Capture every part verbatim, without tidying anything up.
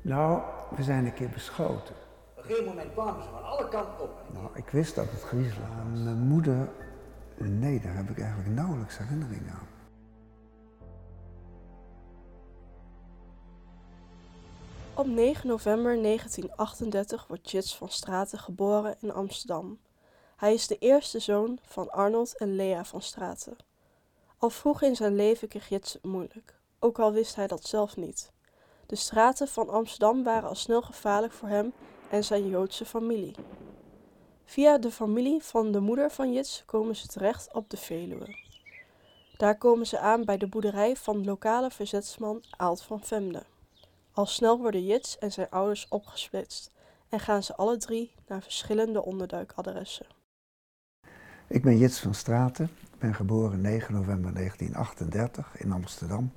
Nou, we zijn een keer beschoten. Op een gegeven moment kwamen ze van alle kanten op. Nou, ik wist dat het griezelig was. Mijn moeder, nee, daar heb ik eigenlijk nauwelijks herinnering aan. Op negen november negentien achtendertig wordt Jits van Straten geboren in Amsterdam. Hij is de eerste zoon van Arnold en Lea van Straten. Al vroeg in zijn leven kreeg Jits het moeilijk, ook al wist hij dat zelf niet. De straten van Amsterdam waren al snel gevaarlijk voor hem en zijn Joodse familie. Via de familie van de moeder van Jits komen ze terecht op de Veluwe. Daar komen ze aan bij de boerderij van lokale verzetsman Aalt van Vemde. Al snel worden Jits en zijn ouders opgesplitst en gaan ze alle drie naar verschillende onderduikadressen. Ik ben Jits van Straten, ik ben geboren negen november negentien achtendertig in Amsterdam.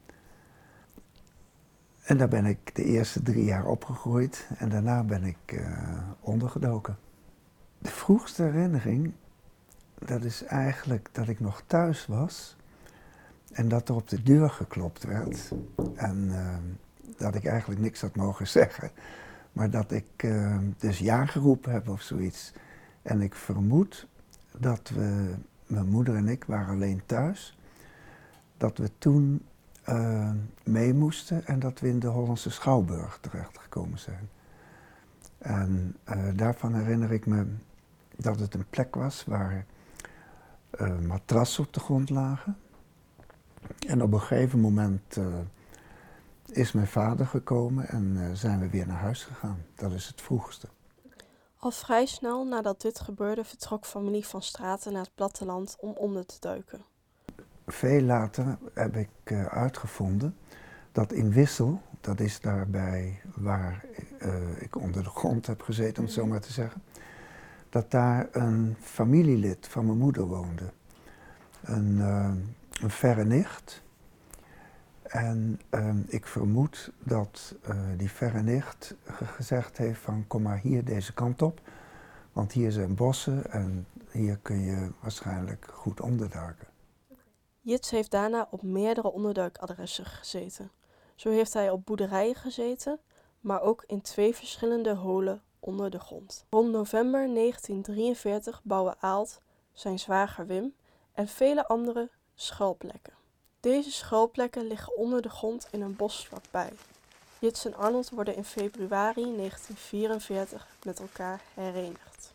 En daar ben ik de eerste drie jaar opgegroeid en daarna ben ik uh, ondergedoken. De vroegste herinnering, dat is eigenlijk dat ik nog thuis was en dat er op de deur geklopt werd. En uh, dat ik eigenlijk niks had mogen zeggen, maar dat ik uh, dus ja geroepen heb of zoiets. En ik vermoed dat we, mijn moeder en ik waren alleen thuis, dat we toen uh, mee moesten en dat we in de Hollandse Schouwburg terechtgekomen zijn. En uh, daarvan herinner ik me dat het een plek was waar uh, matrassen op de grond lagen. En op een gegeven moment uh, is mijn vader gekomen en uh, zijn we weer naar huis gegaan. Dat is het vroegste. Al vrij snel nadat dit gebeurde vertrok familie van Straten naar het platteland om onder te duiken. Veel later heb ik uh, uitgevonden dat in Wissel, dat is daarbij waar uh, ik onder de grond heb gezeten, om het zo maar te zeggen, dat daar een familielid van mijn moeder woonde. Een, uh, een verre nicht. En uh, ik vermoed dat uh, die verre nicht gezegd heeft van kom maar hier deze kant op, want hier zijn bossen en hier kun je waarschijnlijk goed onderduiken. Jits heeft daarna op meerdere onderduikadressen gezeten. Zo heeft hij op boerderijen gezeten, maar ook in twee verschillende holen onder de grond. Rond november negentien drieënveertig bouwen Aalt, zijn zwager Wim en vele andere schuilplekken. Deze schuilplekken liggen onder de grond in een bos vlakbij. Jits en Arnold worden in februari negentien vierenveertig met elkaar herenigd.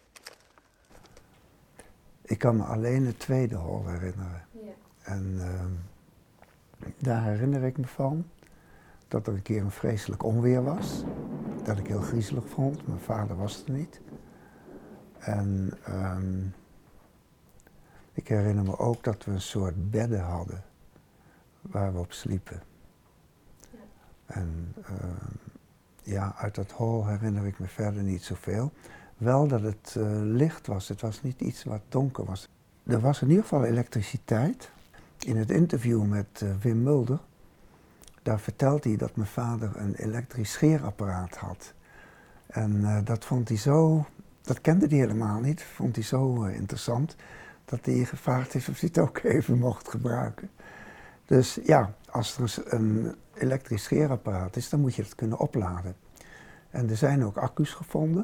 Ik kan me alleen het tweede hol herinneren. Ja. En uh, daar herinner ik me van dat er een keer een vreselijk onweer was. Dat ik heel griezelig vond. Mijn vader was er niet. En um, ik herinner me ook dat we een soort bedden hadden waar we op sliepen. Ja. En uh, ja, uit dat hol herinner ik me verder niet zoveel. Wel dat het uh, licht was. Het was niet iets wat donker was. Er was in ieder geval elektriciteit. In het interview met uh, Wim Mulder, daar vertelt hij dat mijn vader een elektrisch scheerapparaat had. En uh, dat vond hij zo, dat kende hij helemaal niet, vond hij zo uh, interessant, dat hij gevraagd heeft of hij het ook even mocht gebruiken. Dus ja, als er een elektrisch scheerapparaat is, dan moet je het kunnen opladen. En er zijn ook accu's gevonden.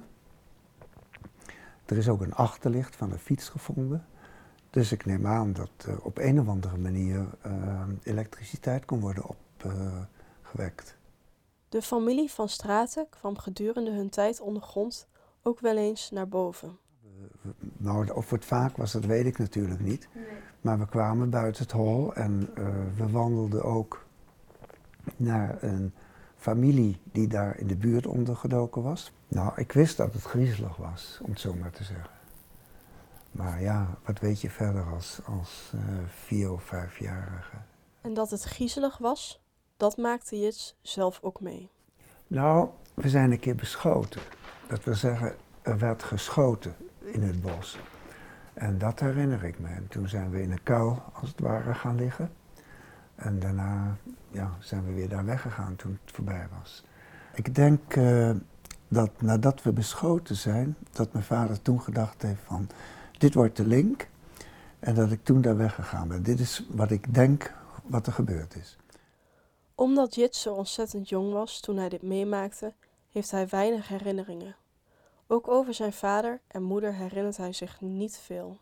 Er is ook een achterlicht van een fiets gevonden. Dus ik neem aan dat uh, op een of andere manier uh, elektriciteit kon worden opgewekt. Uh, de familie van Straten kwam gedurende hun tijd ondergrond ook wel eens naar boven. Uh, nou, of het vaak was, dat weet ik natuurlijk niet. Nee. Maar we kwamen buiten het hol en uh, we wandelden ook naar een familie die daar in de buurt ondergedoken was. Nou, ik wist dat het griezelig was, om het zo maar te zeggen. Maar ja, wat weet je verder als, als uh, vier- of vijfjarige? En dat het griezelig was, dat maakte Jits zelf ook mee. Nou, we zijn een keer beschoten. Dat wil zeggen, er werd geschoten in het bos. En dat herinner ik me. En toen zijn we in een kuil, als het ware, gaan liggen. En daarna ja, zijn we weer daar weggegaan toen het voorbij was. Ik denk uh, dat nadat we beschoten zijn, dat mijn vader toen gedacht heeft van, dit wordt de link. En dat ik toen daar weggegaan ben. Dit is wat ik denk wat er gebeurd is. Omdat Jits zo ontzettend jong was toen hij dit meemaakte, heeft hij weinig herinneringen. Ook over zijn vader en moeder herinnert hij zich niet veel.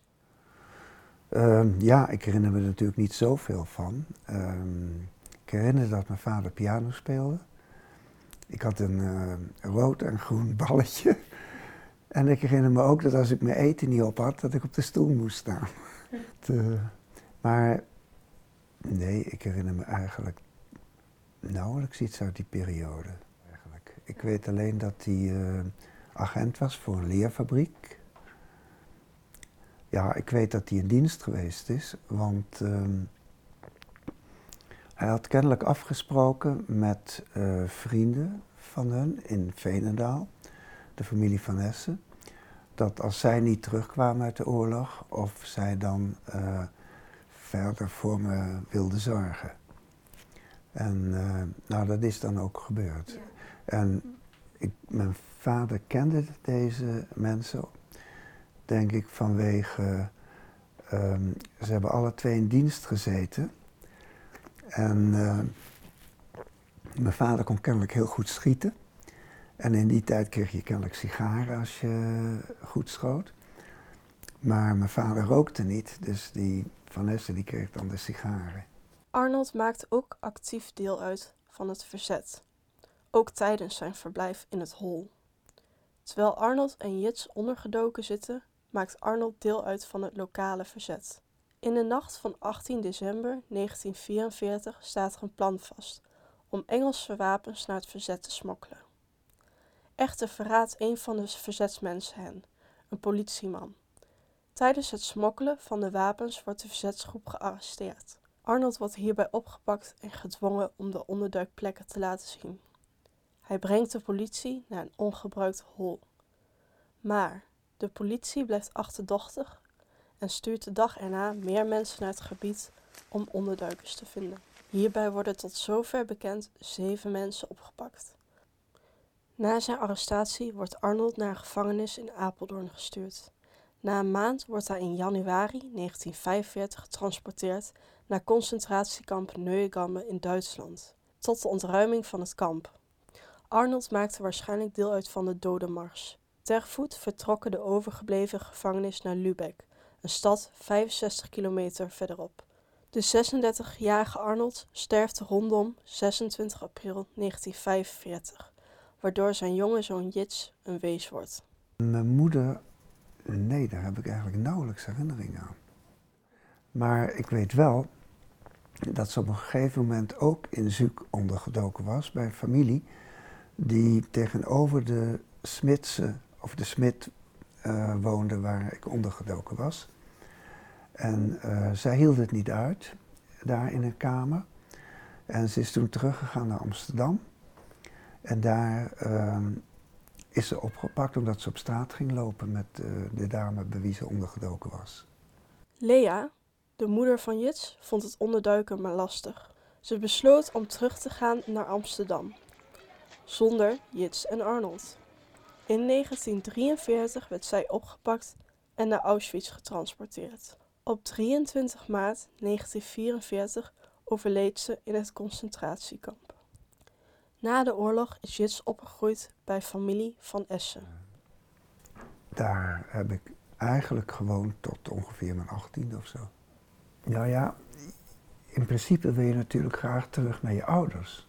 Uh, ja, ik herinner me er natuurlijk niet zoveel van. Uh, ik herinner dat mijn vader piano speelde. Ik had een uh, rood en groen balletje. En ik herinner me ook dat als ik mijn eten niet op had, dat ik op de stoel moest staan. De, maar nee, ik herinner me eigenlijk nauwelijks iets uit die periode. Eigenlijk. Ik weet alleen dat hij uh, agent was voor een leerfabriek. Ja, ik weet dat hij in dienst geweest is, want uh, hij had kennelijk afgesproken met uh, vrienden van hun in Veenendaal, de familie van Essen, dat als zij niet terugkwamen uit de oorlog, of zij dan uh, verder voor me wilden zorgen. En uh, nou, dat is dan ook gebeurd. Ja. En ik, mijn vader kende deze mensen, denk ik, vanwege, um, ze hebben alle twee in dienst gezeten. En uh, mijn vader kon kennelijk heel goed schieten. En in die tijd kreeg je kennelijk sigaren als je goed schoot. Maar mijn vader rookte niet, dus die Van Essen die kreeg dan de sigaren. Arnold maakt ook actief deel uit van het verzet. Ook tijdens zijn verblijf in het hol. Terwijl Arnold en Jits ondergedoken zitten, maakt Arnold deel uit van het lokale verzet. In de nacht van achttien december negentien vierenveertig staat er een plan vast om Engelse wapens naar het verzet te smokkelen. Echter verraadt een van de verzetsmensen hen, een politieman. Tijdens het smokkelen van de wapens wordt de verzetsgroep gearresteerd. Arnold wordt hierbij opgepakt en gedwongen om de onderduikplekken te laten zien. Hij brengt de politie naar een ongebruikt hol. Maar de politie blijft achterdochtig en stuurt de dag erna meer mensen naar het gebied om onderduikers te vinden. Hierbij worden tot zover bekend zeven mensen opgepakt. Na zijn arrestatie wordt Arnold naar een gevangenis in Apeldoorn gestuurd. Na een maand wordt hij in januari negentien vijfenveertig getransporteerd naar concentratiekamp Neuengamme in Duitsland, tot de ontruiming van het kamp. Arnold maakte waarschijnlijk deel uit van de Dodenmars. Ter voet vertrokken de overgebleven gevangenis naar Lübeck, een stad vijfenzestig kilometer verderop. De zesendertigjarige Arnold sterft rondom zesentwintig april negentien vijfenveertig, waardoor zijn jonge zoon Jits een wees wordt. Mijn moeder, nee, daar heb ik eigenlijk nauwelijks herinnering aan. Maar ik weet wel dat ze op een gegeven moment ook in Zuuk ondergedoken was bij een familie die tegenover de Smitse, of de Smit uh, woonde waar ik ondergedoken was. En uh, zij hield het niet uit, daar in een kamer. En ze is toen teruggegaan naar Amsterdam. En daar uh, is ze opgepakt omdat ze op straat ging lopen met uh, de dame bij wie ze ondergedoken was. Lea, de moeder van Jits, vond het onderduiken maar lastig. Ze besloot om terug te gaan naar Amsterdam, zonder Jits en Arnold. In negentien drieënveertig werd zij opgepakt en naar Auschwitz getransporteerd. Op drieëntwintig maart negentien vierenveertig overleed ze in het concentratiekamp. Na de oorlog is Jits opgegroeid bij familie van Essen. Daar heb ik eigenlijk gewoond tot ongeveer mijn achttiende of zo. Nou ja, in principe wil je natuurlijk graag terug naar je ouders.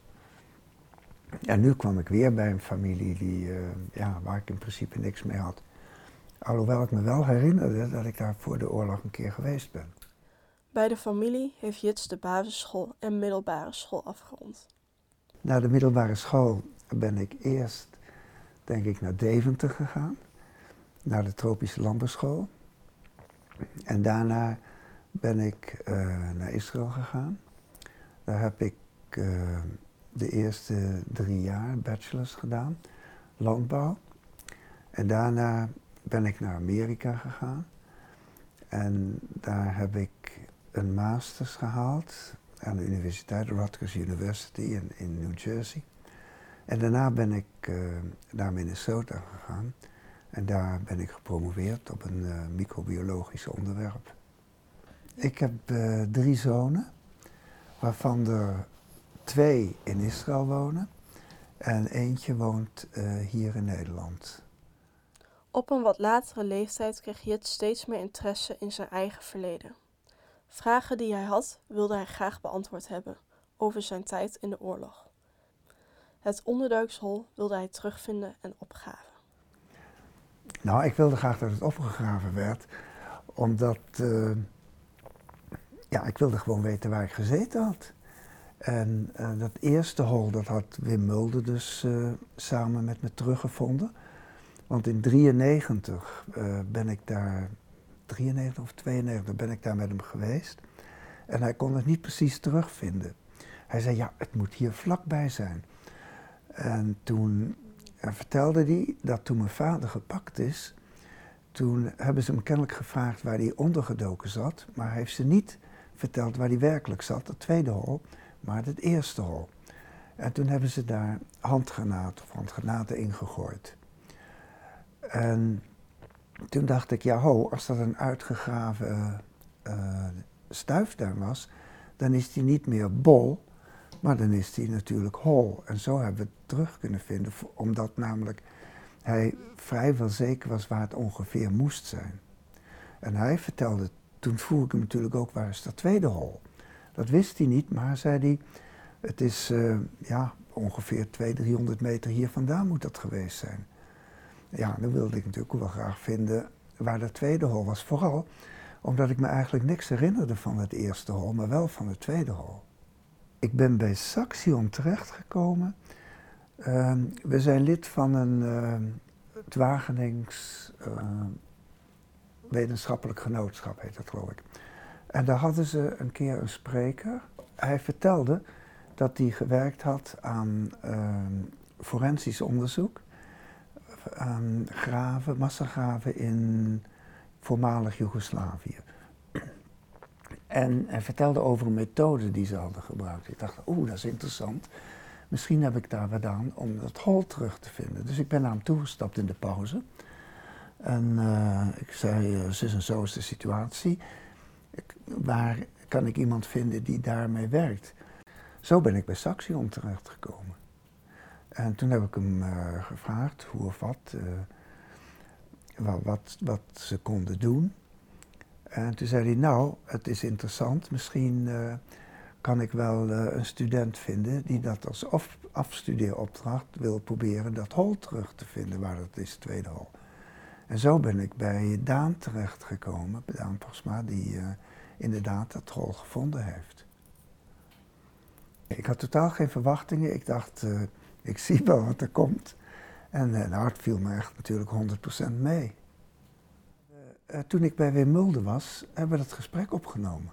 En nu kwam ik weer bij een familie die, uh, ja, waar ik in principe niks mee had. Alhoewel ik me wel herinnerde dat ik daar voor de oorlog een keer geweest ben. Bij de familie heeft Jits de basisschool en middelbare school afgerond. Na de middelbare school ben ik eerst, denk ik, naar Deventer gegaan. Naar de tropische landbouwschool. En daarna ben ik uh, naar Israël gegaan. Daar heb ik uh, de eerste drie jaar bachelors gedaan, landbouw. En daarna ben ik naar Amerika gegaan. En daar heb ik een masters gehaald aan de universiteit, Rutgers University in, in New Jersey. En daarna ben ik uh, naar Minnesota gegaan. En daar ben ik gepromoveerd op een uh, microbiologisch onderwerp. Ik heb uh, drie zonen, waarvan er twee in Israël wonen en eentje woont uh, hier in Nederland. Op een wat latere leeftijd kreeg Jits steeds meer interesse in zijn eigen verleden. Vragen die hij had, wilde hij graag beantwoord hebben over zijn tijd in de oorlog. Het onderduikshol wilde hij terugvinden en opgraven. Nou, ik wilde graag dat het opgegraven werd, omdat uh, ja, ik wilde gewoon weten waar ik gezeten had. En uh, dat eerste hol, dat had Wim Mulder dus uh, samen met me teruggevonden. Want in drieënnegentig uh, ben ik daar, drieënnegentig of tweeënnegentig ben ik daar met hem geweest. En hij kon het niet precies terugvinden. Hij zei, ja, het moet hier vlakbij zijn. En toen uh, vertelde hij dat toen mijn vader gepakt is, toen hebben ze hem kennelijk gevraagd waar hij ondergedoken zat. Maar hij heeft ze niet verteld waar hij werkelijk zat, het tweede hol, maar het eerste hol. En toen hebben ze daar handgranaten of handgranaten ingegooid. En toen dacht ik, ja ho, als dat een uitgegraven uh, stuifduim was, dan is die niet meer bol, maar dan is die natuurlijk hol. En zo hebben we het terug kunnen vinden, omdat namelijk hij vrijwel zeker was waar het ongeveer moest zijn. En hij vertelde, toen vroeg ik hem natuurlijk ook, waar is dat tweede hol? Dat wist hij niet, maar zei hij, het is uh, ja, ongeveer tweehonderd, driehonderd meter hier vandaan moet dat geweest zijn. Ja, dan wilde ik natuurlijk ook wel graag vinden waar dat tweede hol was. Vooral omdat ik me eigenlijk niks herinnerde van het eerste hol, maar wel van het tweede hol. Ik ben bij Saxion terechtgekomen. Uh, we zijn lid van een uh, het Wagenings uh, wetenschappelijk genootschap, heet dat geloof ik. En daar hadden ze een keer een spreker. Hij vertelde dat hij gewerkt had aan uh, forensisch onderzoek. Aan graven, massagraven in voormalig Joegoslavië. En hij vertelde over een methode die ze hadden gebruikt. Ik dacht, oeh, dat is interessant. Misschien heb ik daar wat aan om dat hol terug te vinden. Dus ik ben naar hem toegestapt in de pauze. En uh, ik zei, uh, zus en zo is de situatie. Ik, waar kan ik iemand vinden die daarmee werkt? Zo ben ik bij Saxion terechtgekomen. En toen heb ik hem uh, gevraagd hoe of wat, uh, wat, wat, wat ze konden doen. En toen zei hij, nou, het is interessant, misschien uh, kan ik wel uh, een student vinden die dat als af, afstudeeropdracht wil proberen dat hol terug te vinden, waar dat is, het tweede hol. En zo ben ik bij Daan terechtgekomen, bij Daan Pasma, die uh, inderdaad dat hol gevonden heeft. Ik had totaal geen verwachtingen, ik dacht, uh, ik zie wel wat er komt. En uh, nou, het viel me echt natuurlijk honderd procent mee. Uh, toen ik bij Wim Mulder was, hebben we dat gesprek opgenomen.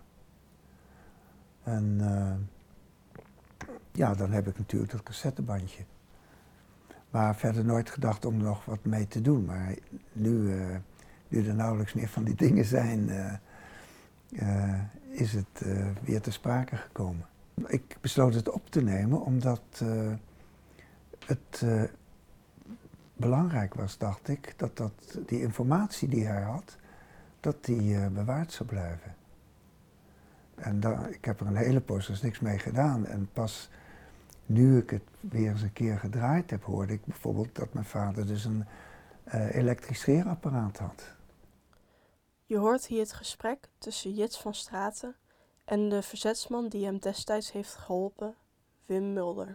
En uh, ja, dan heb ik natuurlijk dat cassettebandje. Maar verder nooit gedacht om er nog wat mee te doen. Maar nu, uh, nu er nauwelijks meer van die dingen zijn, uh, uh, is het uh, weer ter sprake gekomen. Ik besloot het op te nemen omdat uh, het uh, belangrijk was, dacht ik, dat, dat die informatie die hij had, dat die uh, bewaard zou blijven. En daar, ik heb er een hele poos dus niks mee gedaan. En pas nu ik het weer eens een keer gedraaid heb, hoorde ik bijvoorbeeld dat mijn vader dus een uh, elektrisch scheerapparaat had. Je hoort hier het gesprek tussen Jits van Straten en de verzetsman die hem destijds heeft geholpen, Wim Mulder.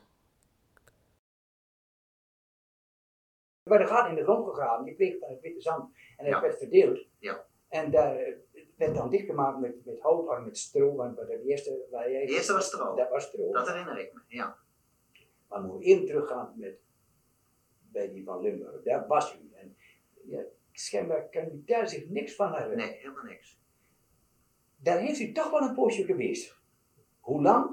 Er werd een gat in de grond gegraven, die kreeg van het witte zand en het Ja. werd verdeeld. Ja. En daar uh, werd dan dichtgemaakt met, met hout of met stro, want de eerste, waar jij, De eerste was stro. Dat was stro. Dat herinner ik me, ja. Maar we moeten even teruggaan met, bij die van Limburg, daar was hij. En ja, schijnbaar kan u daar zich niks van herinneren. Nee, helemaal niks. Daar heeft u toch wel een poosje geweest. Hoe lang?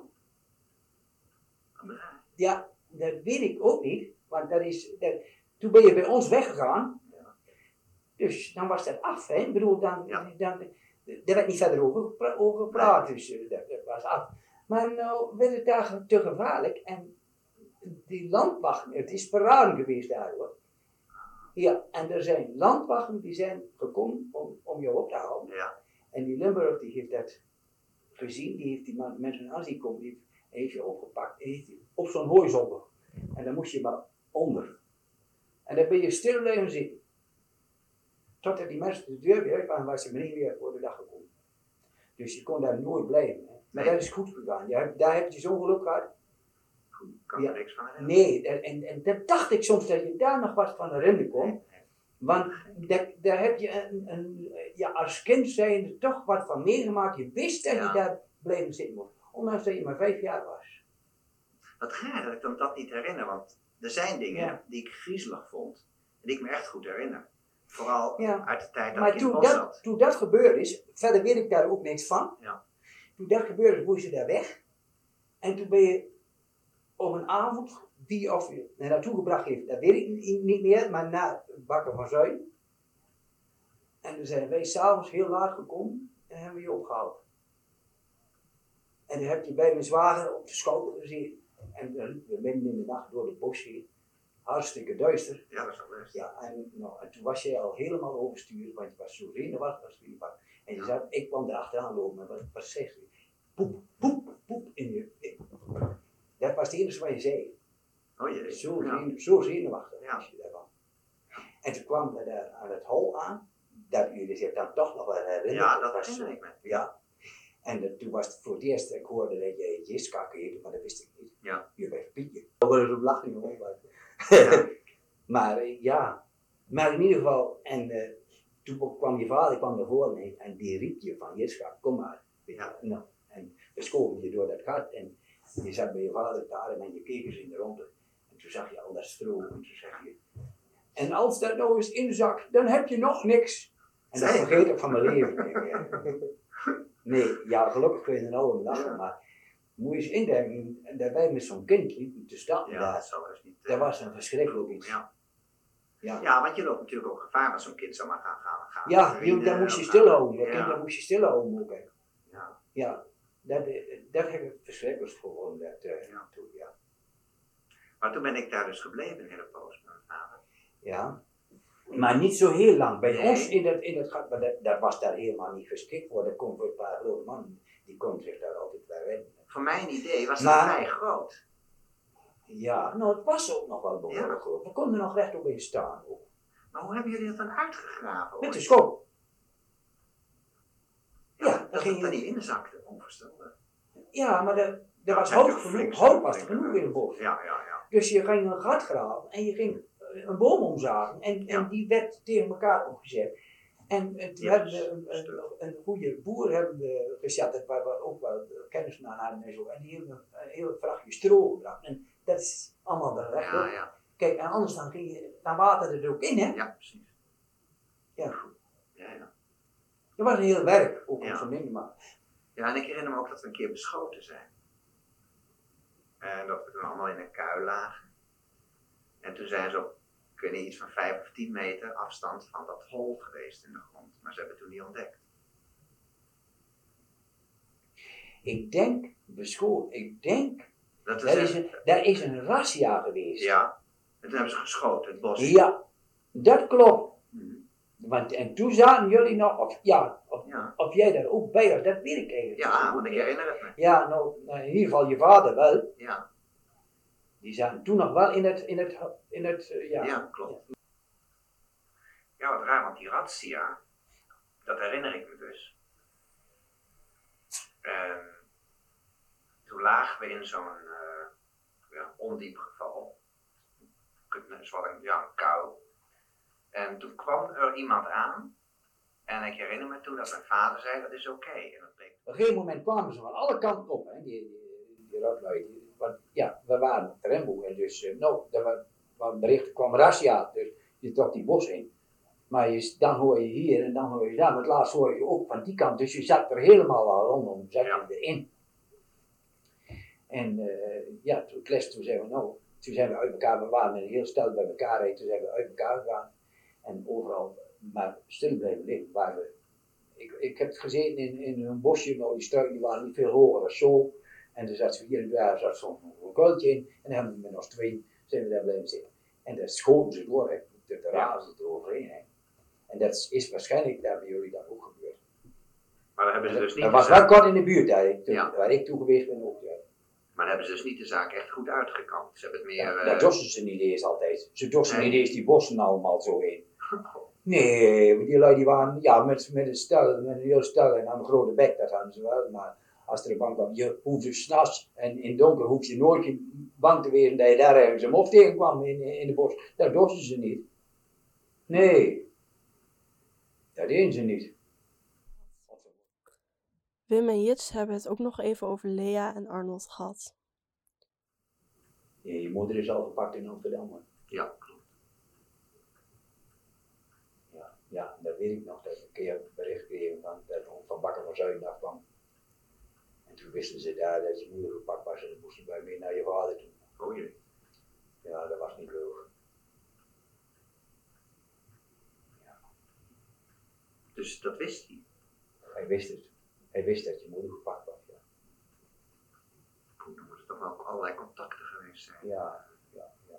Ja, dat weet ik ook niet, want dat is, dat, toen ben je bij ons weggegaan, Ja. dus dan was dat af, hè? Ik bedoel, dan, Ja. dan, daar werd niet verder over, gepra- over gepraat, dus uh, dat, dat was af. Maar nou werd het daar te gevaarlijk en die landwachten, het is verraden geweest daar hoor. Ja, en er zijn landwachten die zijn gekomen om, om jou op te houden. Ja. En die Limburg die heeft dat gezien, die heeft die man, mensen aan zien komen, die heeft heeft je opgepakt, heeft je op zo'n hooizolder. En dan moest je maar onder. En dan ben je stil blijven zitten. Totdat die mensen de deur weer uitkwamen, was ze meteen weer voor de dag gekomen. Dus je kon daar nooit blijven. Hè. Maar nee. Dat is goed gegaan. Je hebt, daar heb je zo'n geluk gehad. Ik kan er ja. niks van herinneren. Nee, en, en, en dan dacht ik soms dat je daar nog wat van herinneren kon. Nee. Want daar, daar heb je een, een, ja, als kind zijnde toch wat van meegemaakt. Je wist dat ja. je daar blijven zitten moest. Ondanks dat je maar vijf jaar was. Wat gaar dat ik dan dat niet herinner. Want er zijn dingen ja. die ik griezelig vond. En die ik me echt goed herinner. Vooral ja. uit de tijd dat maar ik in het bos dat, zat. Toen dat gebeurd is, verder weet ik daar ook niks van. Ja. Toen dat gebeurde is, moest je daar weg. En toen ben je op een avond, wie of je er naartoe gebracht heeft, dat weet ik niet meer, maar na Bakker van Zuid. En toen zijn wij s'avonds heel laat gekomen en hebben we je opgehaald. En dan heb je bij mijn zwager op de schouder gezien. En dan liepen we midden in de nacht door het bos heen. Hartstikke duister. Ja, dat is wel best. Ja, en, nou, en toen was jij al helemaal overstuurd, want je was zo zenuwachtig als je was. En je zat, ik kwam er achteraan lopen, maar wat, wat zeg je? Poep, poep, poep in je. Ik, dat was het enige wat je zei. Oh jee. Zo, ja. zenuw, zo zenuwachtig ja. was je daarvan. En toen kwam we daar aan het hol aan, dat jullie zich dan toch nog wel herinneren. Ja, dat was herinner ik me. Ja. En de, toen was het voor het eerst dat ik hoorde dat je Jiska heette, maar dat wist ik niet. Ja. Je bent Pietje. Ik hoorde zo'n lachen, jongen. Ja. Maar uh, ja, maar in ieder geval, en uh, toen kwam je vader kwam naar voren en, en die riep je van Jiska, kom maar. Ja. Nou, en we schoven je door dat gat en je zat bij je vader te ademen en je keek eens in de ronde. En toen zag je al dat stro en toen zeg je, en als dat nou eens inzakt, dan heb je nog niks. En dat vergeet ik van mijn leven. Nee, ja, gelukkig kun je er nou om lachen, maar moet je eens indenken dat wij met zo'n kind liepen te staan. Ja, daar, dat, zou dus niet, dat was een verschrikkelijk iets. Ja. Ja. ja, want je loopt natuurlijk ook gevaar als zo'n kind zomaar gaan gaan. gaan ja, je, daar moest je stilhouden. Dat ja. kind, daar moest je stilhouden ook. Hè. Ja. Ja, dat, dat heb ik verschrikkelijk gevonden. Dat, uh, ja. Toen, ja. Maar toen ben ik daar dus gebleven een hele poos met mijn vader. Ja. Maar niet zo heel lang. Bij nee. ons in het, in het gat, maar dat, dat was daar helemaal niet geschikt voor. Dat kon voor een paar grote mannen, die konden zich daar altijd bij redden. Voor mijn idee was maar, het vrij groot. Ja, nou het was ook nog wel behoorlijk ja. groot. We konden er nog recht op in staan. Ook. Maar hoe hebben jullie dat dan uitgegraven? Met de schop. Ja, ja, dat het er niet inzakte, onvoorstelbaar. Ja, maar er, er was hout genoeg, hout was er genoeg in het bos. Ja, ja, ja. Dus je ging een gat graven en je ging een boom omzagen en, ja. en die werd tegen elkaar opgezet. En toen ja, hebben we een, een, een goede boer hebben we gezet, waar we ook wel kennis naar hadden en zo. En die hebben een, een heel vrachtje stro gebracht. En dat is allemaal de recht. Ja, ja. Kijk, en anders dan, ging je, dan waterde het er ook in, hè? Ja, precies. Ja. Ja, ja. Dat was een heel werk, ook om ja. zo'n ding te maken. Ja, en ik herinner me ook dat we een keer beschoten zijn. En dat we toen allemaal in een kuil lagen. En toen zijn ze op, ik weet niet, iets van vijf of tien meter afstand van dat hol geweest in de grond. Maar ze hebben het toen niet ontdekt. Ik denk, beschoten, ik denk, dat daar is, een, daar is een razzia geweest. Ja, en toen hebben ze geschoten, het bos. Ja, dat klopt. Hmm. Want, en toen zaten jullie nog, of, ja, of, ja. of jij daar ook bij was, dat weet ik eigenlijk Ja, want ik herinner het me. Ja, nou, nou, in ieder geval je vader wel. Ja. Die zaten toen nog wel in het, in het, in het uh, ja. Ja, klopt. Ja, wat raar, want die razzia, dat herinner ik me dus. En toen lagen we in zo'n uh, ja, ondiep geval. Dus wat een, ja, een kuil. En toen kwam er iemand aan. En ik herinner me toen dat mijn vader zei, dat is oké. Okay. Op een gegeven moment kwamen ze van alle kanten op, hè, die, die, die rotlui. Want ja, we waren op Trembo en dus, uh, nou, er was bericht, kwam razzia, dus je trok die bos in. Maar je, dan hoor je hier en dan hoor je daar, maar het laatst hoor je ook van die kant, dus je zat er helemaal al rondom, zat je ja. erin. En uh, ja, toen, toen zijn we nou, toen zijn we uit elkaar, we waren een heel stel bij elkaar, en toen zijn we uit elkaar gegaan. En overal maar stil blijven liggen. Waar we, ik, ik heb gezeten in, in een bosje, nou die struiken die waren niet veel hoger dan zo. En er zat hier en daar zat zo'n kuiltje in. En dan hebben we met ons twee zijn we daar blijven zitten. En daar schoten ze door, hè, de, de razen ja. eroverheen. Hè. En dat is, is waarschijnlijk daar bij jullie dan ook gebeurd. Maar dat hebben ze dus niet Dat was wel kort in de buurt, daar, ik, toen, ja. waar ik toe geweest ben ook. Ja. Maar dan hebben ze dus niet de zaak echt goed uitgekampt. Ze hebben het meer... Ja, uh... dat dossen ze niet eens altijd. Ze dossen Nee. niet eens die bossen allemaal zo in. Nee, die lui die waren, ja, met, met een stel, met een heel stel en aan een grote bek, dat hadden ze wel. Maar als er een bank kwam, je hoeft dus 's nachts en in het donker hoef je nooit bang te wezen dat je daar ergens een mof tegenkwam in, in de bos. Dat dossen ze niet. Nee, dat deden ze niet. Wim en Jits hebben het ook nog even over Lea en Arnold gehad. Ja, je moeder is al gepakt in Amsterdam. Hoor. Ja, klopt. Ja, ja, dat weet ik nog. Dat ik een keer een bericht gekregen van, dat van Bakker van Zuiden afkwam. En toen wisten ze daar dat je moeder gepakt was en dan moesten wij mee naar je vader toe. Oh jee. Ja, dat was niet leuk. Ja. Dus dat wist hij. Hij wist het. Hij wist dat je moeder gepakt was. Ja, Goed, dan moeten er toch wel allerlei contacten geweest zijn. ja, ja. Ja,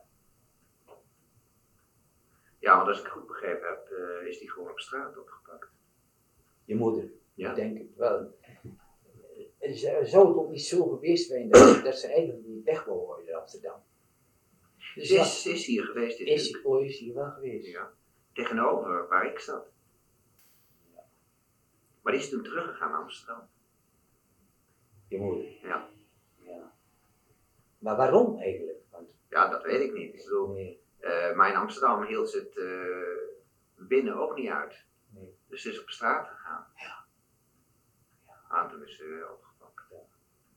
Ja, want als ik het goed begrepen heb, uh, is die gewoon op straat opgepakt. je moeder, Ja? ik denk het wel. Het zou het ook niet zo geweest zijn dat, dat ze eigenlijk niet weg wou worden in Amsterdam. Dus Ze is, is hier geweest dit is, oh, is hier wel geweest. Ja. Tegenover waar ik zat. Ja. Maar die is toen teruggegaan naar Amsterdam. Je moeder. Ja. Ja. Maar waarom eigenlijk? Want, Ja, dat weet ik niet. Ik bedoel, nee, uh, maar in Amsterdam hield ze het uh, binnen ook niet uit. nee. Dus ze is op straat gegaan. Ja. Ah, toen is ze uh, opgepakt. Ja,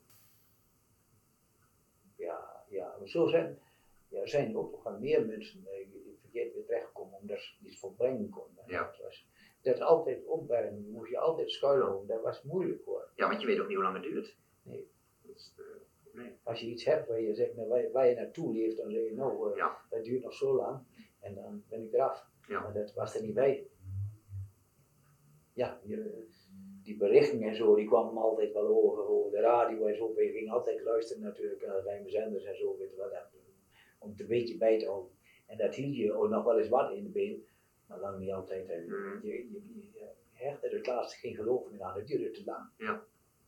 ja, ja. Maar zo zijn, ja, er zijn ook nog wel meer mensen die verkeerd weer terechtkomen omdat ze iets volbrengen konden. Ja. Dat was, dat is altijd opbergen, moest je altijd schuilen, dat was moeilijk hoor. Ja, want je weet ook niet hoe lang het duurt. Nee. Dat is het uh, probleem. Als je iets hebt waar je, zegt, waar, waar je naartoe leeft, dan zeg je nou, uh, Ja. dat duurt nog zo lang en dan ben ik eraf. Ja. Maar dat was er niet bij. Ja, je, die berichten en zo, die kwamen altijd wel over, over de radio en zo. Je ging altijd luisteren natuurlijk naar geheime zenders en zo, weet je wel, dat, om het een beetje bij te houden. En dat hield je ook nog wel eens wat in de been, maar lang niet altijd. En Mm. je, je, je, je hechtte het laatst geen geloof meer aan, dat duurde te lang. Ja.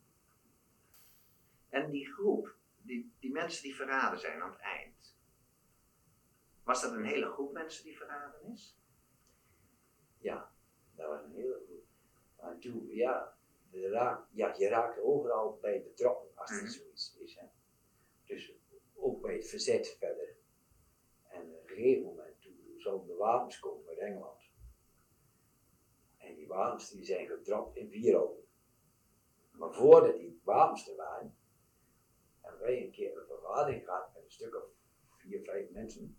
En die groep, die, die mensen die verraden zijn aan het eind. Was dat een hele groep mensen die verraden is? Ja, dat was een hele groep. Maar toen, ja, de raak, ja, je raakt overal bij betrokken als er Mhm. zoiets is. Hè. Dus ook bij het verzet verder. En op een gegeven moment toen zouden de wapens komen uit Engeland. En die wapens die zijn gedropt in Wierop. Maar voordat die wapens er waren, hebben wij een keer een vergadering gehad met een stuk of vier, vijf mensen.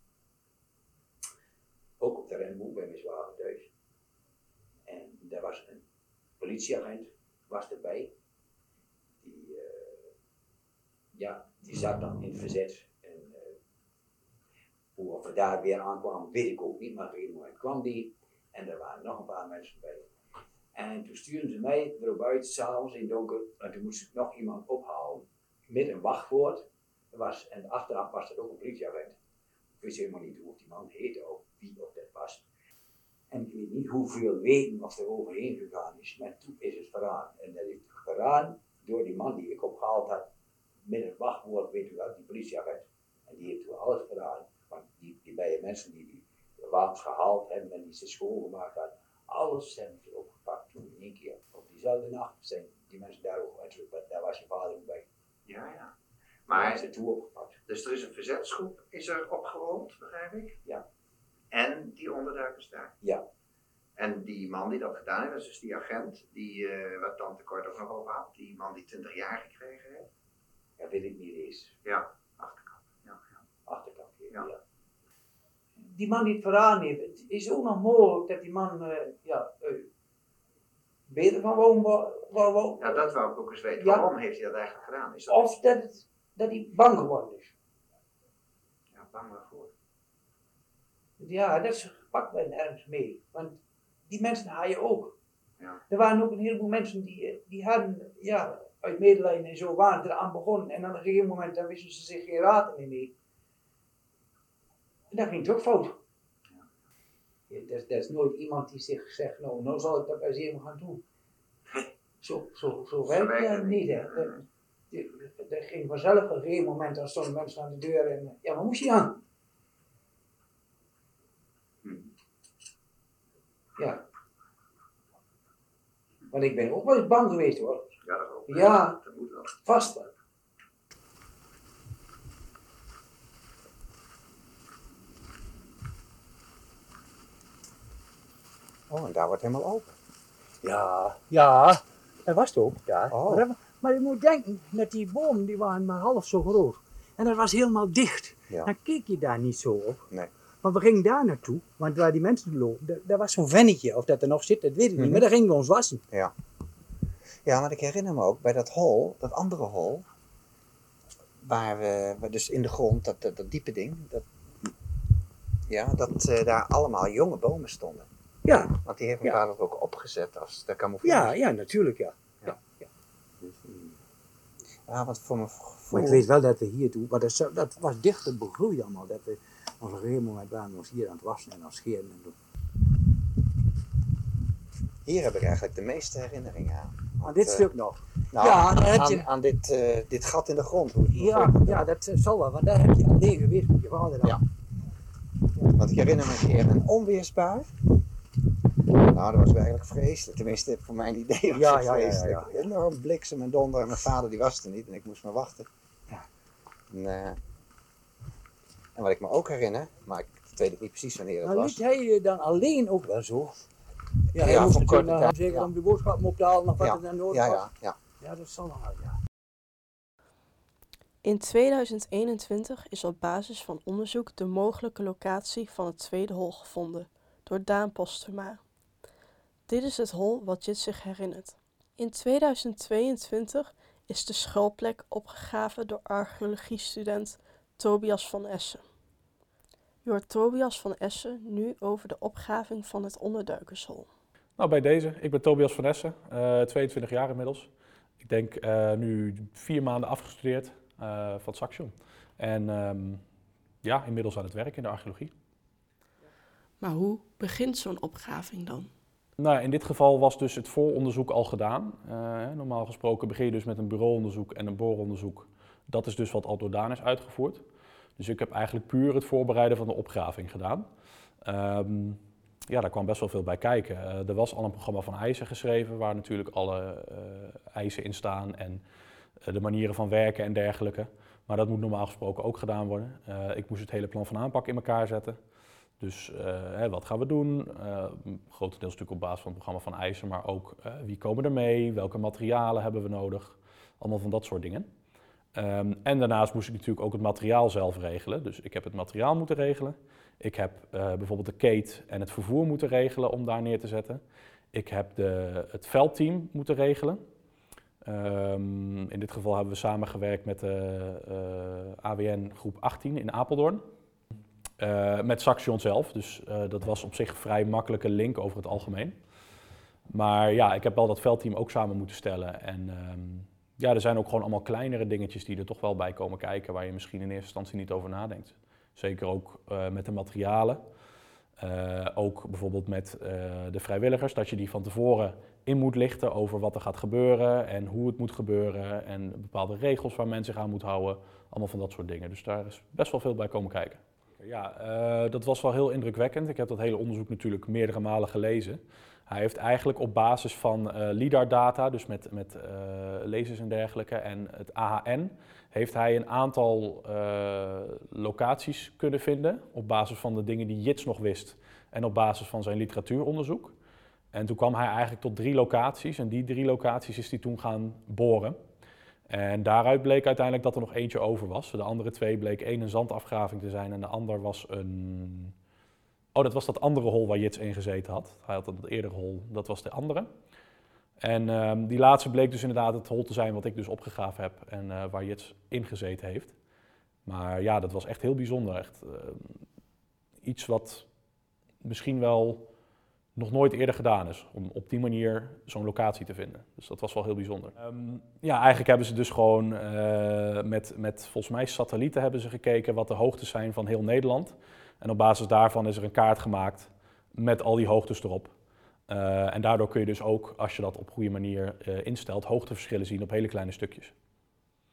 Ook op de Renboek bij mijn zwager thuis. En daar was een politieagent was erbij. Die, uh, ja, die zat dan in het verzet. En, uh, hoe we daar weer aankwamen, weet ik ook niet, maar op een gegeven moment kwam die. En er waren nog een paar mensen bij. En toen stuurden ze mij erop uit, s'avonds in het donker. En toen moest ik nog iemand ophalen. Met een wachtwoord. Er was, en achteraf was dat ook een politieagent. Ik wist helemaal niet hoe die man heette of wie of dat was. En ik weet niet hoeveel weken of er overheen gegaan is, maar toen is het verraden. En dat is verraden door die man die ik opgehaald had, met het wachtwoord, weet u wel, die politieagent. En die heeft toen alles verraden. Want die, die beide mensen die die wapens gehaald hebben en die ze schoongemaakt hadden, alles hebben ze opgepakt toen in één keer. Op diezelfde nacht zijn die mensen daar ook uit, daar was je vader ook bij. Ja, ja. Maar Maar, ze toen opgepakt. dus er is een verzetsgroep, is er opgerold, begrijp ik? Ja. En die onderduikers daar? Ja. En die man die dat gedaan heeft, dat is dus die agent, die, uh, wat Tante Kort ook nog over had, die man die twintig jaar gekregen heeft? Ja, weet ik niet eens. Ja, achterkant. Ja, ja. Achterkant, ja. Ja. Ja. Die man die het verraden heeft, het is ook nog mogelijk dat die man, uh, ja, uh, beter van woon wou wonen. Ja, dat wou ik ook eens weten. Ja. Waarom heeft hij dat eigenlijk gedaan? Is dat Of dat, het, dat hij bang geworden is. ja, bang waarvoor? Ja, dat is gepakt bij ergens mee. Want die mensen haal je ook. Ja. Er waren ook een heleboel mensen die, die hadden, ja, uit medelijden en zo waren er aan begonnen. En aan een gegeven moment dan wisten ze zich geen raad meer mee. En dat ging het ook fout. Ja. Ja, er, er is nooit iemand die zich zegt, nou, nou zal ik dat bij eens even gaan doen. Zo, zo, zo werkt werkt dat het niet. niet. Hè. Dat, er ging vanzelf een gegeven moment, dan stonden mensen aan de deur en ja, wat moest je dan? Ja. Want ik ben ook wel eens bang geweest hoor. Ja, dat ook. Ja, Dat moet wel. vast wel. Oh, en daar wordt helemaal open. Ja, ja, dat was het ook daar. Oh. Maar, dat- maar je moet denken, dat die bomen die waren maar half zo groot. En dat was helemaal dicht. Ja. Dan keek je daar niet zo op. Nee. Maar we gingen daar naartoe, want waar die mensen lopen, daar, daar was zo'n vennetje. Of dat er nog zit, dat weet ik Mhm. niet. Maar daar gingen we ons wassen. Ja. Ja, maar ik herinner me ook bij dat hol, dat andere hol, waar we, waar dus in de grond, dat, dat, dat diepe ding, dat, ja, dat uh, daar allemaal jonge bomen stonden. Ja, Want die heeft mijn Ja. vader ook opgezet als de camouflage. ja, ja, natuurlijk ja. Ja. ja. Ja, want voor mijn gevoel... Maar ik weet wel dat we hier toe, maar dat, zo- dat was dichter begroeid allemaal. Dat we op een gegeven moment waren we ons hier aan het wassen en aan het scheren en doen. Hier heb ik eigenlijk de meeste herinneringen aan. Maar Want, dit eh, stuk nog. Nou, Ja, daar heb aan, je- aan dit, eh, dit gat in de grond. Hoe het Ja, bijvoorbeeld- ja, dat eh, zal wel, want daar heb je alleen geweest met je vader dan. Ja. Want ik herinner me een keer een onweersbui. Nou, dat was eigenlijk vreselijk. Tenminste, voor mijn idee was Ja, het ja, ja, vreselijk. ja, ja. Enorm bliksem en donder. En mijn vader die was er niet en ik moest maar wachten. Ja. En, eh, en wat ik me ook herinner, maar ik weet ik niet precies wanneer het Nou was. liet hij je dan alleen ook wel zo. Ja, hij Ja, moest voor natuurlijk korte naar tijd, zeker ja. om de boodschappen op te halen of wat Ja, er dan nodig Ja, was. ja, ja. Ja, dat zal nog wel, ja. In tweeduizend eenentwintig is op basis van onderzoek de mogelijke locatie van het tweede hol gevonden door Daan Postuma. Dit is het hol wat Jit zich herinnert. In tweeduizend tweeëntwintig is de schuilplek opgegraven door archeologiestudent Tobias van Essen. Je hoort Tobias van Essen nu over de opgraving van het onderduikershol. Nou, bij deze. Ik ben Tobias van Essen, uh, tweeëntwintig jaar inmiddels. Ik denk uh, nu vier maanden afgestudeerd uh, van het Saxion. En um, ja, inmiddels aan het werk in de archeologie. Maar hoe begint zo'n opgraving dan? Nou, in dit geval was dus het vooronderzoek al gedaan. Uh, normaal gesproken begin je dus met een bureauonderzoek en een booronderzook. Dat is dus wat al door Daan is uitgevoerd. Dus ik heb eigenlijk puur het voorbereiden van de opgraving gedaan. Um, ja, daar kwam best wel veel bij kijken. Uh, er was al een programma van eisen geschreven, waar natuurlijk alle uh, eisen in staan en uh, de manieren van werken en dergelijke. Maar dat moet normaal gesproken ook gedaan worden. Uh, ik moest het hele plan van aanpak in elkaar zetten. Dus uh, hè, wat gaan we doen? Uh, grotendeels natuurlijk op basis van het programma van eisen, maar ook uh, wie komen er mee? Welke materialen hebben we nodig? Allemaal van dat soort dingen. Um, en daarnaast moest ik natuurlijk ook het materiaal zelf regelen. Dus ik heb het materiaal moeten regelen. Ik heb uh, bijvoorbeeld de keet en het vervoer moeten regelen om daar neer te zetten. Ik heb de, het veldteam moeten regelen. Um, in dit geval hebben we samengewerkt met de uh, A W N groep achttien in Apeldoorn. Uh, met Saxion zelf, dus uh, dat was op zich een vrij makkelijke link over het algemeen. Maar ja, ik heb wel dat veldteam ook samen moeten stellen. En um, ja, er zijn ook gewoon allemaal kleinere dingetjes die er toch wel bij komen kijken, waar je misschien in eerste instantie niet over nadenkt. Zeker ook uh, met de materialen. Uh, ook bijvoorbeeld met uh, de vrijwilligers, dat je die van tevoren in moet lichten over wat er gaat gebeuren en hoe het moet gebeuren en bepaalde regels waar men zich aan moet houden. Allemaal van dat soort dingen. Dus daar is best wel veel bij komen kijken. Ja, uh, dat was wel heel indrukwekkend. Ik heb dat hele onderzoek natuurlijk meerdere malen gelezen. Hij heeft eigenlijk op basis van uh, LIDAR-data, dus met, met uh, lasers en dergelijke, en het A H N, heeft hij een aantal uh, locaties kunnen vinden op basis van de dingen die Jits nog wist en op basis van zijn literatuuronderzoek. En toen kwam hij eigenlijk tot drie locaties en die drie locaties is hij toen gaan boren. En daaruit bleek uiteindelijk dat er nog eentje over was. De andere twee bleek één een zandafgraving te zijn en de ander was een... Oh, dat was dat andere hol waar Jits in gezeten had. Hij had dat eerdere hol, dat was de andere. En um, die laatste bleek dus inderdaad het hol te zijn wat ik dus opgegraven heb en uh, waar Jits in gezeten heeft. Maar ja, dat was echt heel bijzonder. Echt, uh, iets wat misschien wel nog nooit eerder gedaan is, om op die manier zo'n locatie te vinden. Dus dat was wel heel bijzonder. Um, ja, eigenlijk hebben ze dus gewoon uh, met, met volgens mij satellieten hebben ze gekeken wat de hoogtes zijn van heel Nederland. En op basis daarvan is er een kaart gemaakt met al die hoogtes erop. Uh, en daardoor kun je dus ook, als je dat op goede manier uh, instelt, hoogteverschillen zien op hele kleine stukjes.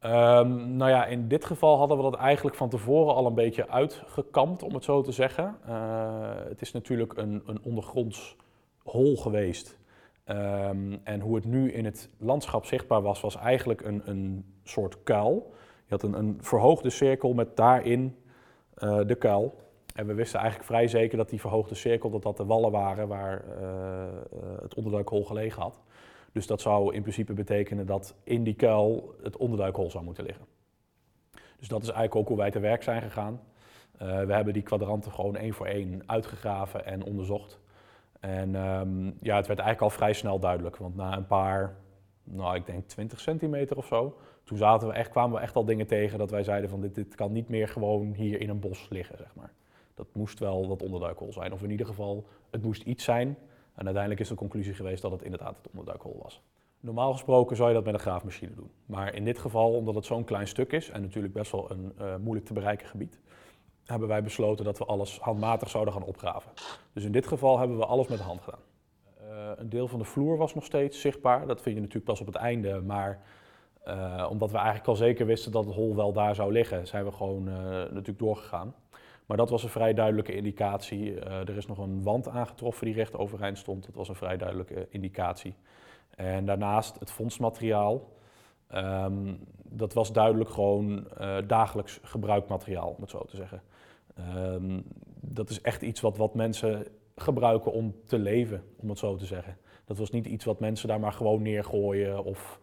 Um, nou ja, in dit geval hadden we dat eigenlijk van tevoren al een beetje uitgekampt, om het zo te zeggen. Uh, het is natuurlijk een, een ondergronds hol geweest. Um, en hoe het nu in het landschap zichtbaar was, was eigenlijk een, een soort kuil. Je had een, een verhoogde cirkel met daarin uh, de kuil. En we wisten eigenlijk vrij zeker dat die verhoogde cirkel, dat dat de wallen waren waar uh, uh, het onderduikhol gelegen had. Dus dat zou in principe betekenen dat in die kuil het onderduikhol zou moeten liggen. Dus dat is eigenlijk ook hoe wij te werk zijn gegaan. Uh, we hebben die kwadranten gewoon één voor één uitgegraven en onderzocht. En um, ja, het werd eigenlijk al vrij snel duidelijk, want na een paar, nou ik denk twintig centimeter of zo, toen zaten we echt, kwamen we echt al dingen tegen dat wij zeiden van dit, dit kan niet meer gewoon hier in een bos liggen, zeg maar. Dat moest wel dat onderduikhol zijn, of in ieder geval, het moest iets zijn. En uiteindelijk is de conclusie geweest dat het inderdaad het onderduikhol was. Normaal gesproken zou je dat met een graafmachine doen. Maar in dit geval, omdat het zo'n klein stuk is en natuurlijk best wel een uh, moeilijk te bereiken gebied, hebben wij besloten dat we alles handmatig zouden gaan opgraven. Dus in dit geval hebben we alles met de hand gedaan. Uh, een deel van de vloer was nog steeds zichtbaar. Dat vind je natuurlijk pas op het einde, maar uh, omdat we eigenlijk al zeker wisten dat het hol wel daar zou liggen, zijn we gewoon uh, natuurlijk doorgegaan. Maar dat was een vrij duidelijke indicatie. Uh, er is nog een wand aangetroffen die recht overeind stond. Dat was een vrij duidelijke indicatie. En daarnaast het vondstmateriaal. Um, dat was duidelijk gewoon uh, dagelijks gebruikmateriaal, om het zo te zeggen. Um, dat is echt iets wat, wat mensen gebruiken om te leven, om het zo te zeggen. Dat was niet iets wat mensen daar maar gewoon neergooien of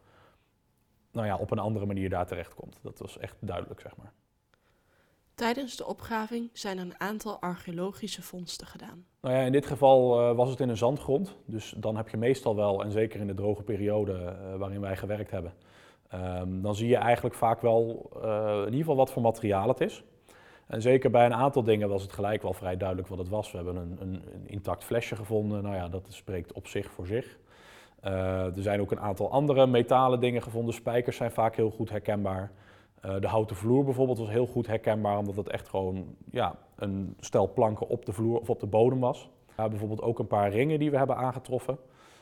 nou ja, op een andere manier daar terechtkomt. Dat was echt duidelijk, zeg maar. Tijdens de opgraving zijn er een aantal archeologische vondsten gedaan. Nou ja, in dit geval uh, was het in een zandgrond. Dus dan heb je meestal wel, en zeker in de droge periode uh, waarin wij gewerkt hebben, um, dan zie je eigenlijk vaak wel uh, in ieder geval wat voor materiaal het is. En zeker bij een aantal dingen was het gelijk wel vrij duidelijk wat het was. We hebben een, een, een intact flesje gevonden. Nou ja, dat spreekt op zich voor zich. Uh, er zijn ook een aantal andere metalen dingen gevonden. Spijkers zijn vaak heel goed herkenbaar. Uh, de houten vloer bijvoorbeeld was heel goed herkenbaar, omdat het echt gewoon ja, een stel planken op de vloer of op de bodem was. Uh, bijvoorbeeld ook een paar ringen die we hebben aangetroffen,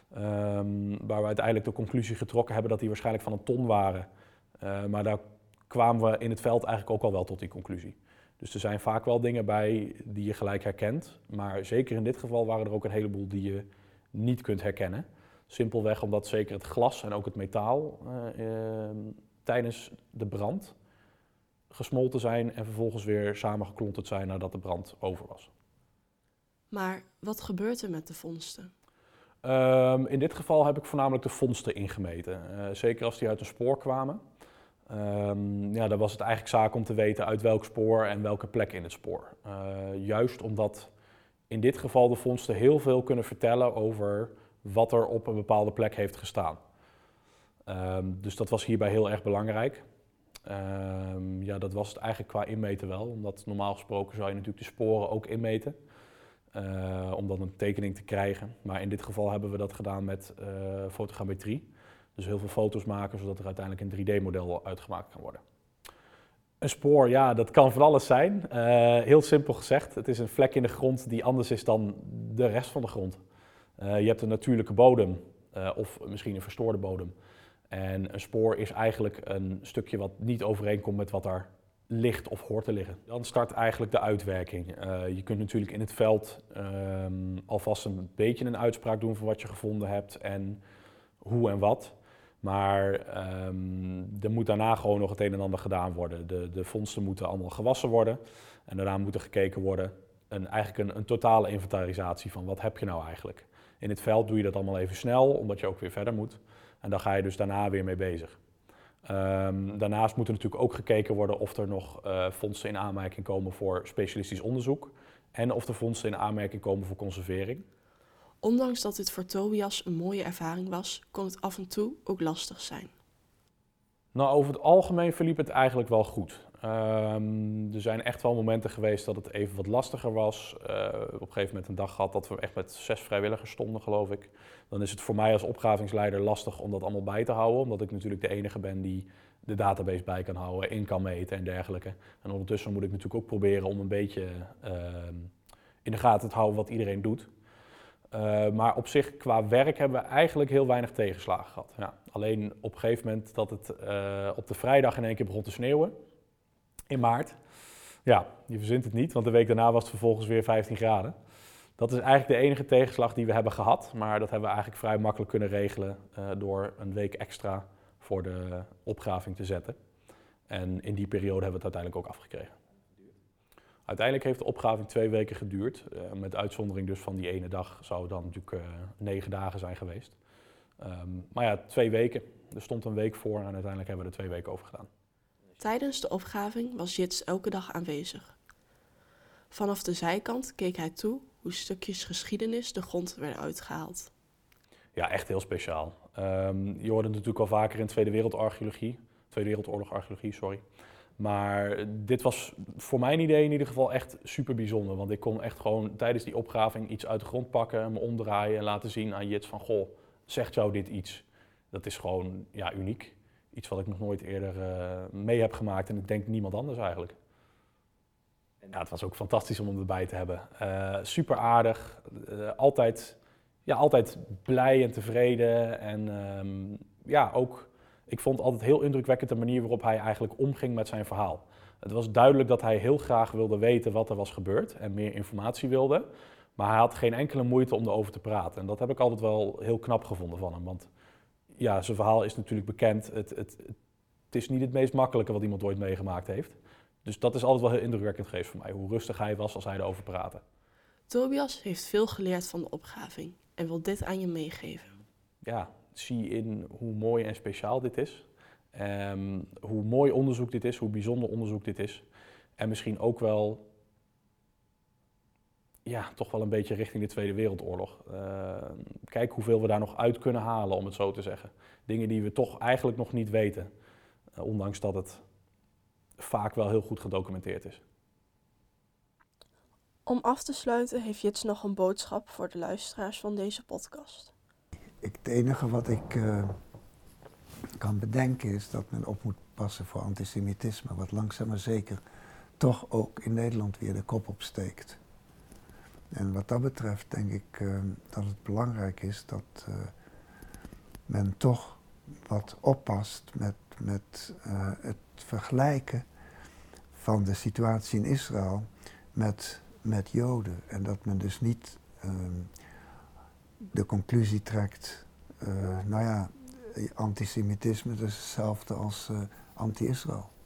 um, waar we uiteindelijk de conclusie getrokken hebben dat die waarschijnlijk van een ton waren. Uh, maar daar kwamen we in het veld eigenlijk ook al wel tot die conclusie. Dus er zijn vaak wel dingen bij die je gelijk herkent, maar zeker in dit geval waren er ook een heleboel die je niet kunt herkennen. Simpelweg omdat zeker het glas en ook het metaal uh, uh, tijdens de brand gesmolten zijn en vervolgens weer samengeklonterd zijn nadat de brand over was. Maar wat gebeurt er met de vondsten? Um, in dit geval heb ik voornamelijk de vondsten ingemeten. Uh, zeker als die uit een spoor kwamen. Um, ja, dan was het eigenlijk zaak om te weten uit welk spoor en welke plek in het spoor. Uh, juist omdat in dit geval de vondsten heel veel kunnen vertellen over wat er op een bepaalde plek heeft gestaan. Um, dus dat was hierbij heel erg belangrijk. Um, ja, dat was het eigenlijk qua inmeten wel, omdat normaal gesproken zou je natuurlijk de sporen ook inmeten, uh, om dan een tekening te krijgen. Maar in dit geval hebben we dat gedaan met uh, fotogrammetrie. Dus heel veel foto's maken, zodat er uiteindelijk een drie D model uitgemaakt kan worden. Een spoor, ja, dat kan van alles zijn. Uh, heel simpel gezegd, het is een vlek in de grond die anders is dan de rest van de grond. Uh, je hebt een natuurlijke bodem, uh, of misschien een verstoorde bodem. En een spoor is eigenlijk een stukje wat niet overeenkomt met wat er ligt of hoort te liggen. Dan start eigenlijk de uitwerking. Uh, je kunt natuurlijk in het veld um, alvast een beetje een uitspraak doen van wat je gevonden hebt en hoe en wat. Maar um, er moet daarna gewoon nog het een en ander gedaan worden. De, de vondsten moeten allemaal gewassen worden en daarna moet er gekeken worden. Een, eigenlijk een, een totale inventarisatie van wat heb je nou eigenlijk. In het veld doe je dat allemaal even snel, omdat je ook weer verder moet. En daar ga je dus daarna weer mee bezig. Um, daarnaast moet er natuurlijk ook gekeken worden of er nog uh, vondsten in aanmerking komen voor specialistisch onderzoek. En of de vondsten in aanmerking komen voor conservering. Ondanks dat dit voor Tobias een mooie ervaring was, kon het af en toe ook lastig zijn. Nou, over het algemeen verliep het eigenlijk wel goed. Um, er zijn echt wel momenten geweest dat het even wat lastiger was. Uh, op een gegeven moment een dag gehad dat we echt met zes vrijwilligers stonden, geloof ik. Dan is het voor mij als opgravingsleider lastig om dat allemaal bij te houden, omdat ik natuurlijk de enige ben die de database bij kan houden, in kan meten en dergelijke. En ondertussen moet ik natuurlijk ook proberen om een beetje uh, in de gaten te houden wat iedereen doet. Uh, maar op zich, qua werk hebben we eigenlijk heel weinig tegenslagen gehad. Ja, alleen op een gegeven moment dat het uh, op de vrijdag in één keer begon te sneeuwen, in maart. Ja, je verzint het niet, want de week daarna was het vervolgens weer vijftien graden. Dat is eigenlijk de enige tegenslag die we hebben gehad, maar dat hebben we eigenlijk vrij makkelijk kunnen regelen uh, door een week extra voor de opgraving te zetten. En in die periode hebben we het uiteindelijk ook afgekregen. Uiteindelijk heeft de opgraving twee weken geduurd. Uh, met uitzondering dus van die ene dag zou het dan natuurlijk uh, negen dagen zijn geweest. Um, maar ja, twee weken. Er stond een week voor en uiteindelijk hebben we er twee weken over gedaan. Tijdens de opgraving was Jits elke dag aanwezig. Vanaf de zijkant keek hij toe hoe stukjes geschiedenis de grond werden uitgehaald. Ja, echt heel speciaal. Um, je hoorde het natuurlijk al vaker in Tweede Wereldarcheologie, Tweede Wereldoorlog archeologie, sorry. Maar dit was voor mijn idee in ieder geval echt super bijzonder. Want ik kon echt gewoon tijdens die opgraving iets uit de grond pakken, me omdraaien en laten zien aan Jits van, goh, zegt jou dit iets? Dat is gewoon ja, uniek. Iets wat ik nog nooit eerder uh, mee heb gemaakt en ik denk niemand anders eigenlijk. Ja, het was ook fantastisch om hem erbij te hebben. Uh, super aardig, uh, altijd, ja, altijd blij en tevreden. En um, ja, ook, ik vond het altijd heel indrukwekkend de manier waarop hij eigenlijk omging met zijn verhaal. Het was duidelijk dat hij heel graag wilde weten wat er was gebeurd en meer informatie wilde. Maar hij had geen enkele moeite om erover te praten. En dat heb ik altijd wel heel knap gevonden van hem. Want ja, zijn verhaal is natuurlijk bekend. Het, het, het is niet het meest makkelijke wat iemand ooit meegemaakt heeft. Dus dat is altijd wel heel indrukwekkend geweest voor mij, hoe rustig hij was als hij erover praatte. Tobias heeft veel geleerd van de opgraving en wil dit aan je meegeven. Ja, zie in hoe mooi en speciaal dit is. Um, hoe mooi onderzoek dit is, hoe bijzonder onderzoek dit is. En misschien ook wel, ja, toch wel een beetje richting de Tweede Wereldoorlog. Uh, kijk hoeveel we daar nog uit kunnen halen, om het zo te zeggen. Dingen die we toch eigenlijk nog niet weten, uh, ondanks dat het vaak wel heel goed gedocumenteerd is. Om af te sluiten heeft Jits nog een boodschap voor de luisteraars van deze podcast. Ik, het enige wat ik uh, kan bedenken is dat men op moet passen voor antisemitisme, wat langzaam maar zeker toch ook in Nederland weer de kop opsteekt. En wat dat betreft denk ik uh, dat het belangrijk is dat uh, men toch wat oppast met, met uh, het vergelijken van de situatie in Israël met, met Joden. En dat men dus niet uh, de conclusie trekt, uh, nou ja, antisemitisme is hetzelfde als uh, anti-Israël.